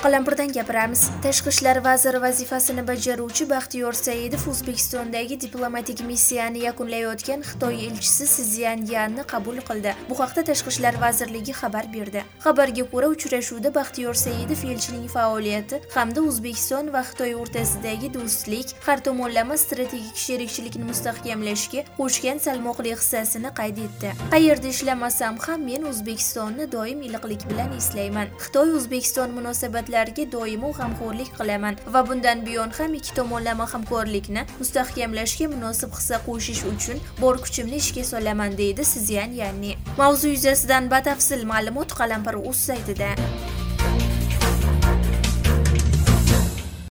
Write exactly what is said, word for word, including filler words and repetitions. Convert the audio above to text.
Qalampirdan gapiramiz. Tashqi ishlar vaziri vazifasini bajaruvchi Baxtiyor Saidov O'zbekistondagi diplomatik missiyani yakunlayotgan Xitoy elchisi Si Zyanyanni qabul qildi. Bu haqda Tashqi ishlar vazirligi xabar berdi. Xabarga ko'ra, uchrashuvda Baxtiyor Saidov elchining faoliyati hamda O'zbekiston va Xitoy o'rtasidagi do'stlik, har tomonlama strategik sherikchilikni mustahkamlashga qo'shgan salmoqli hissasini qayd etdi. Qayerda ishlamasam ham men O'zbekistonni doim iliqlik bilan eslayman. Xitoy O'zbekiston munosabatlariga doimo g'amxo'rlik qilaman va bundan buyon ham ikki tomonlama hamkorlikni mustahkamlashga munosib hissa qo'shish uchun bor kuchimni ishga solaman, deydi Si Zyanyan. Mavzu yuzasidan batafsil ma'lumot Qalampir.uz saytida.